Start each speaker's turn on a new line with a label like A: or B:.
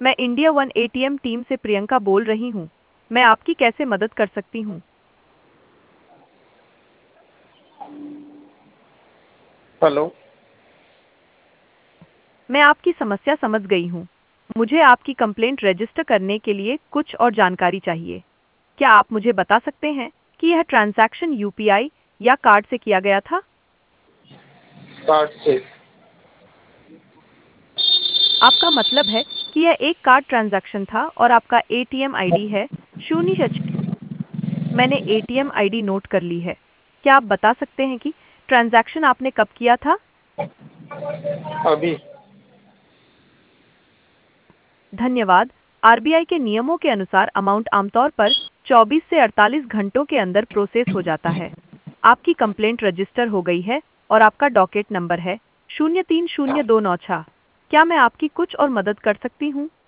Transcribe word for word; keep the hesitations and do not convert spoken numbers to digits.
A: मैं India one ATM team से प्रियंका बोल रही हूँ। मैं आपकी कैसे मदद कर सकती हूँ?
B: हेलो।
A: मैं आपकी समस्या समझ गई हूँ। मुझे आपकी कंप्लेंट रजिस्टर करने के लिए कुछ और जानकारी चाहिए। क्या आप मुझे बता सकते हैं कि यह ट्रांजैक्शन यूपीआई या कार्ड से किया गया था?
B: कार्ड से।
A: आपका मतलब है कि यह एक कार्ड ट्रांजैक्शन था और आपका एटीएम आईडी है शून्य छः। मैंने एटीएम आईडी नोट कर ली है। क्या आप बता सकते हैं कि ट्रांजैक्शन आपने कब किया था?
B: अभी।
A: धन्यवाद। आरबीआई के नियमों के अनुसार अमाउंट आमतौर पर चौबीस से अड़तालीस घंटों के अंदर प्रोसेस हो जाता है। आपकी कंप्लेंट रजिस्टर हो गई है और आपका डॉकेट नंबर है शून्य तीन शून्य दो नौ छः। क्या मैं आपकी कुछ और मदद कर सकती हूँ?